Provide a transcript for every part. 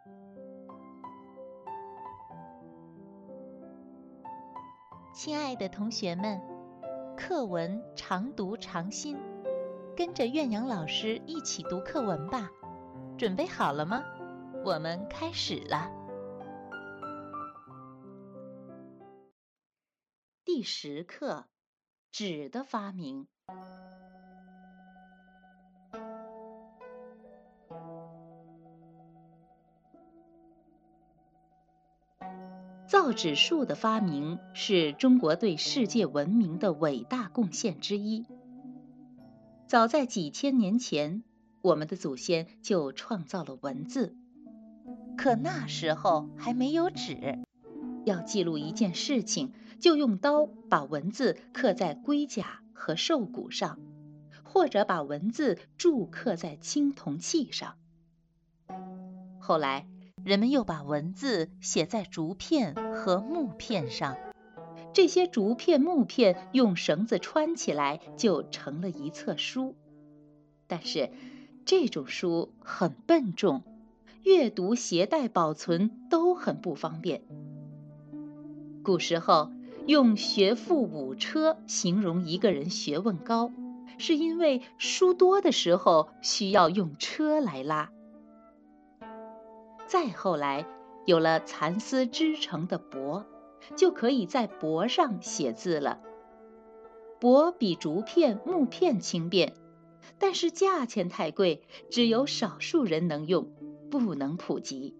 亲爱的同学们，课文常读常新，跟着岳阳老师一起读课文吧。准备好了吗？我们开始了。第10课，纸的发明。造纸术的发明是中国对世界文明的伟大贡献之一。早在几千年前，我们的祖先就创造了文字，可那时候还没有纸，要记录一件事情，就用刀把文字刻在龟甲和兽骨上，或者把文字铸刻在青铜器上。后来，人们又把文字写在竹片和木片上，这些竹片、木片用绳子穿起来，就成了一册书。但是，这种书很笨重，阅读、携带、保存都很不方便。古时候，用学富五车形容一个人学问高，是因为书多的时候需要用车来拉。再后来，有了蚕丝织成的帛，就可以在帛上写字了。帛比竹片、木片轻便，但是价钱太贵，只有少数人能用，不能普及。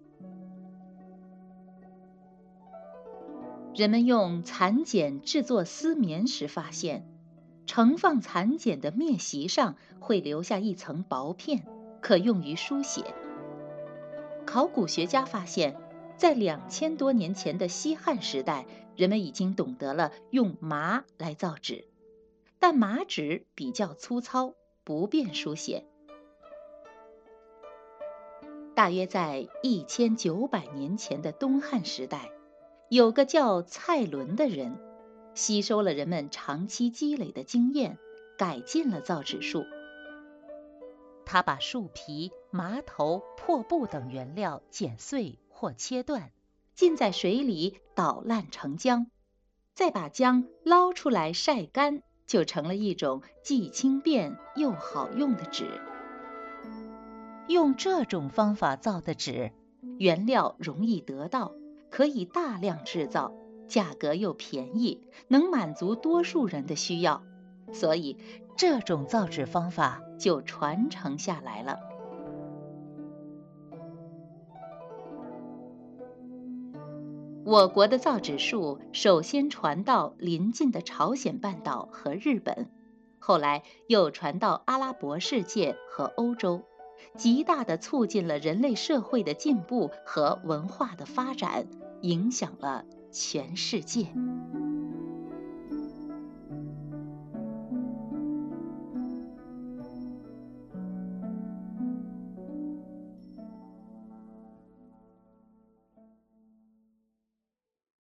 人们用蚕茧制作丝棉时发现，盛放蚕茧的篾席上会留下一层薄片，可用于书写。考古学家发现，在2000多年前的西汉时代，人们已经懂得了用麻来造纸，但麻纸比较粗糙，不便书写。大约在1900年前的东汉时代，有个叫蔡伦的人，吸收了人们长期积累的经验，改进了造纸术。他把树皮、麻头、破布等原料剪碎或切断，浸在水里捣烂成浆，再把浆捞出来晒干，就成了一种既轻便又好用的纸。用这种方法造的纸，原料容易得到，可以大量制造，价格又便宜，能满足多数人的需要，所以这种造纸方法就传承下来了。我国的造纸术首先传到邻近的朝鲜半岛和日本，后来又传到阿拉伯世界和欧洲，极大地促进了人类社会的进步和文化的发展，影响了全世界。